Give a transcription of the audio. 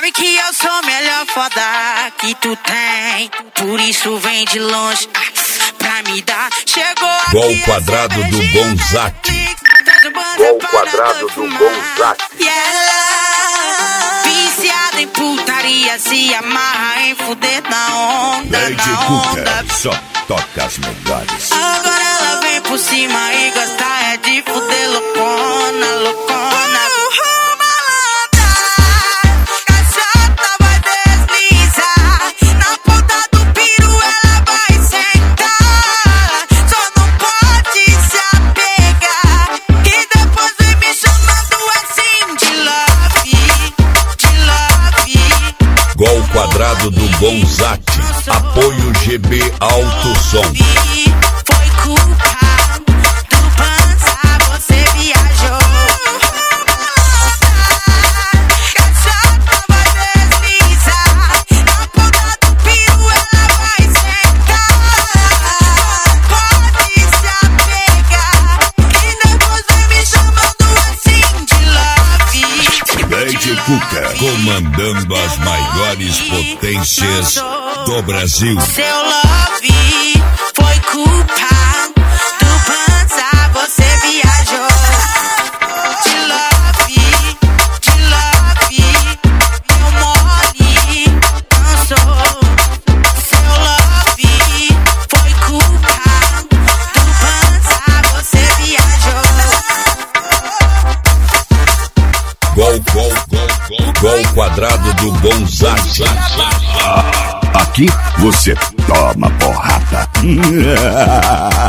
sabe que eu sou melhor foda que tu tem. Por isso vem de longe pra me dar. Chegou aqui. Gol quadrado do Gonzac. Gol quadrado do Gonzac. Viciada em putaria, se amarra em fuder na onda. Lady Cuca, só toca as melhores. Agora ela vem por cima e gosta é de fuder loucona, loucona. Gol quadrado do Gonzac. Apoio GB Alto Som. Foi culpa do Pança, você viajou. Cachota vai deslizar, na ponta do peru ela vai sentar. Pode se apegar, e depois vem me chamando assim de love. Lady Cuca, comandando as maiores potências do Brasil. Seu love foi culpa do Pança, você viajou. De love, eu mole, cansou. Seu love foi culpa do Pança, você viajou. Gol quadrado do Gonzac. Aqui você toma porrada.